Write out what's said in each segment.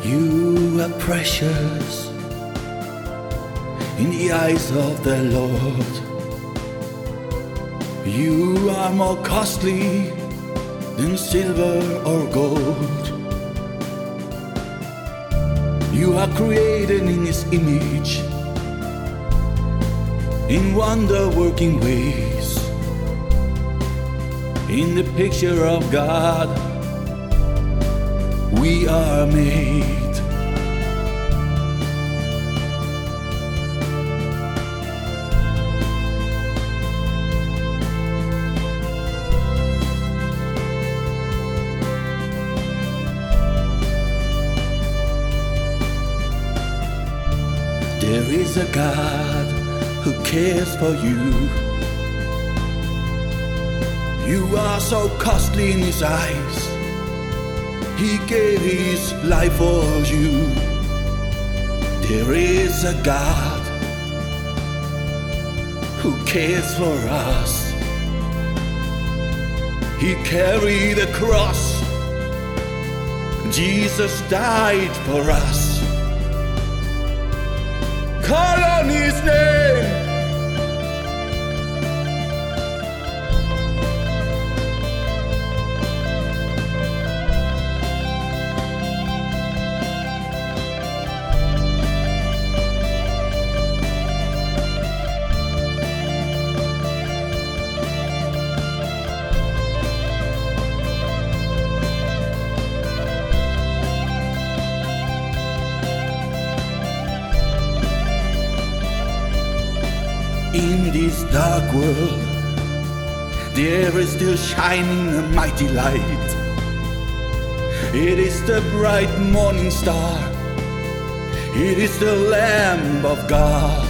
You are precious in the eyes of the Lord. You are more costly than silver or gold. You are created in His image, in wonder-working ways. In the picture of God, we are made. There is a God who cares for you. You are so costly in His eyes. He gave His life for you. There is a God who cares for us. He carried the cross. Jesus died for us. Call on His name. In this dark world, there is still shining a mighty light. It is the bright morning star. It is the Lamb of God.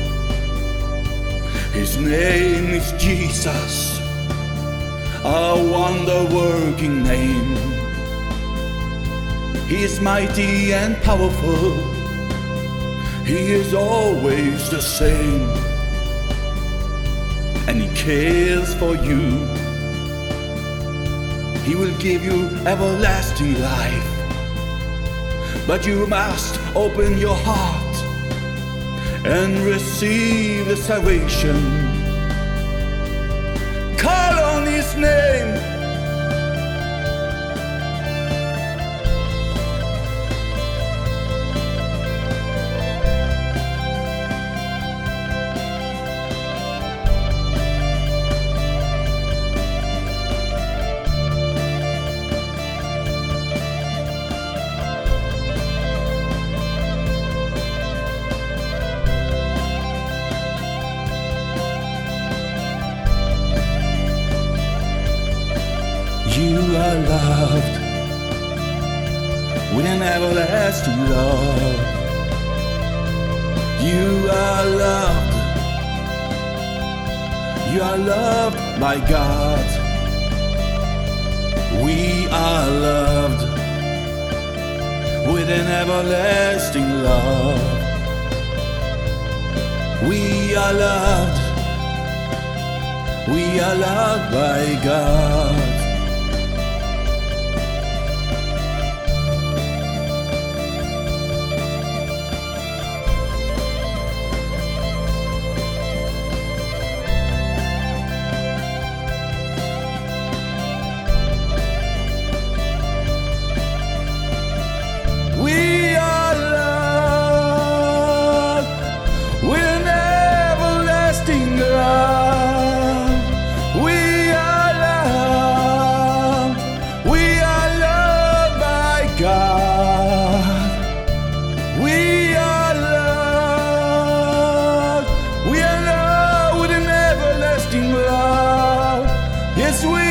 His name is Jesus, a wonder-working name. He is mighty and powerful. He is always the same. And He cares for you. He will give you everlasting life. But you must open your heart and receive the salvation. Call on His name. You are loved with an everlasting love. You are loved. You are loved by God. We are loved with an everlasting love. We are loved. We are loved by God. We are loved with an everlasting love. We are loved. We are loved by God. We are loved. We are loved with an everlasting love. Yes, we